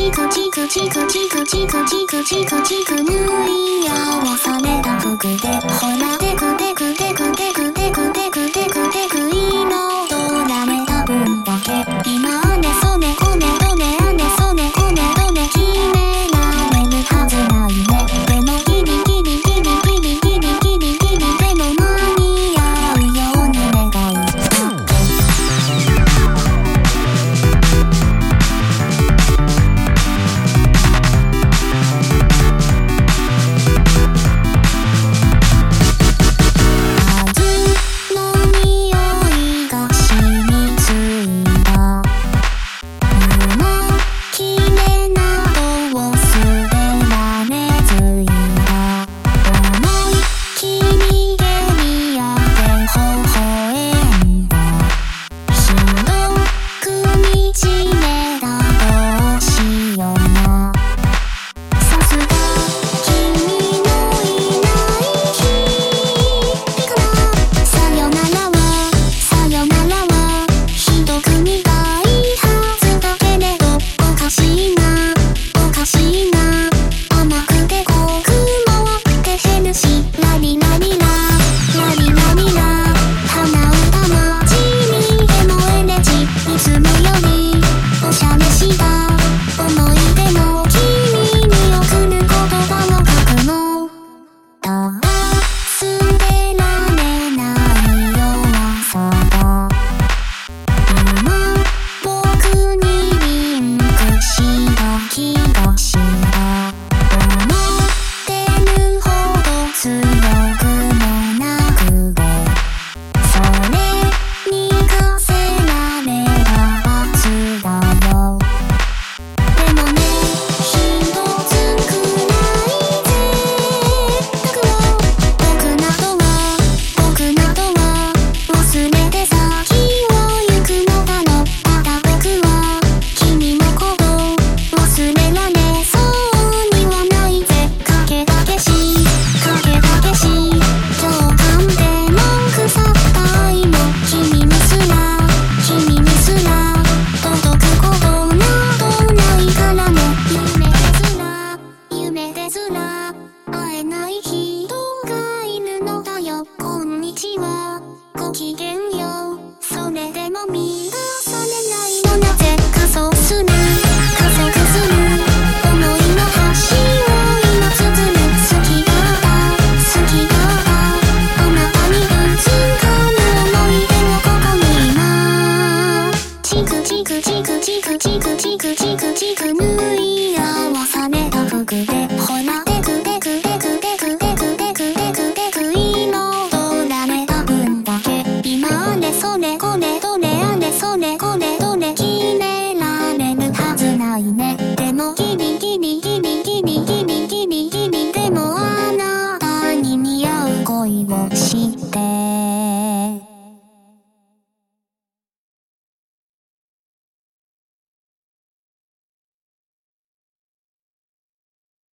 チクチクチクチクチクチクチクチク縫い合わされた服でほらテクテクテクテクテクテクテクテク彩られた分だけ今あねそねこねどねあねそねこねどね決められるはずないねでもギリギリギリギリギリギリギリでも間に合うように願うごきげんようそれでも満たされないのなぜ加速する加速する思いの橋を今綴る好きだった好きだったあなたにぶつかる思い出をここに今チクチクチクチクチクチクチクチク縫い合わされた服で